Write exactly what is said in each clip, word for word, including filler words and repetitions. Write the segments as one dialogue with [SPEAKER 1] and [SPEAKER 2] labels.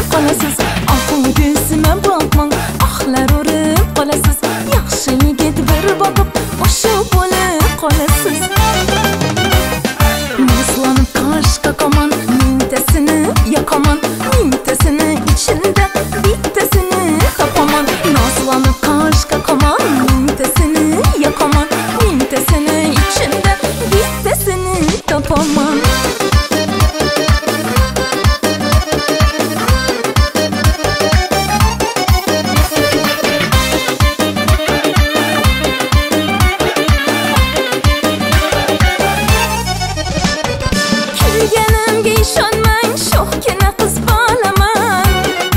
[SPEAKER 1] qolasiz. Oxu ko'zime bakmang, ahlar urib qolasiz. Yaxshi yigit bir boqib, o'sha bo'lib qolasiz. Naslanib qashqa qaman, mingtasini yoqaman, mingtasini ichida bittasini topaman. Naslanib qashqa qaman, mingtasini yoqaman, mingtasini ichida bittasini topaman. Kulganimga ishonmang, sho'xgina qiz bolaman.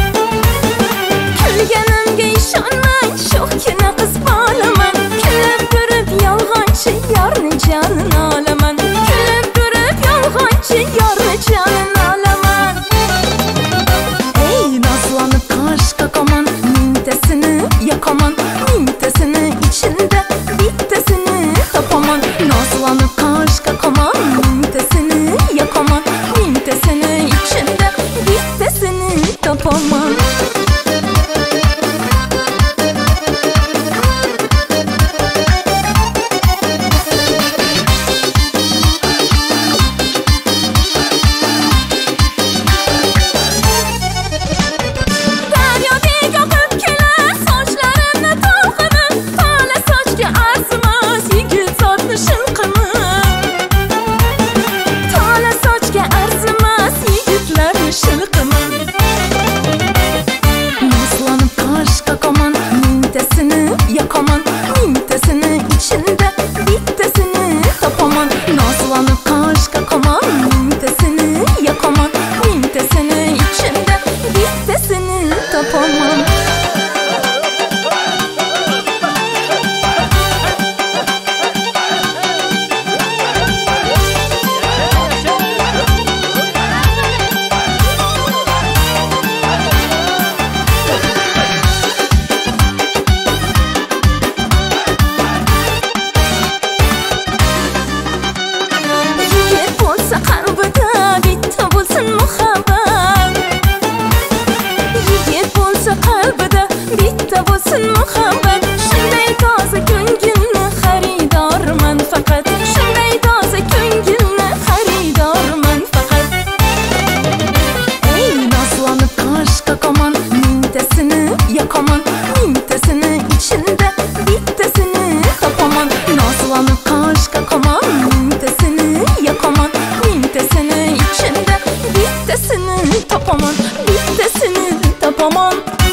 [SPEAKER 1] Kulganimga ishonmang, sho'xgina qiz bolaman. Kulib turib yolg'onchi yorni jonini olaman. Kulib turib yolg'onchi yorni jonini olaman. Ey nazlanib qashqa qaman, mingtasini yoqaman, mingtasini ichida bittasini topaman. Nazlanib qashqa qaman, mingtasini yoqaman, mingtasini ichida bittasini topaman. Naslanib qashqa qaman, mingtasini yoqaman, mingtasini ichida bittasini topaman. Naslanib qashqa qaman, mingtasini yoqaman, mingtasini ichida bittasini topaman. Qalbida bitta bo'lsin muhabbat. Yigit bo'lsa qalbida bitta bo'lsin muhabbat. Shunday toza ko'ngilni xaridorman faqat. Shunday toza ko'ngilni xaridorman faqat. Ey nazlanib qashqa qaman, mingtasini yoqaman, mingtasini ichida bittasini topaman. Nazlanib qashqa qaman, mingtasini yoqaman, mingtasini ichida bittasini topaman, bittasini topaman.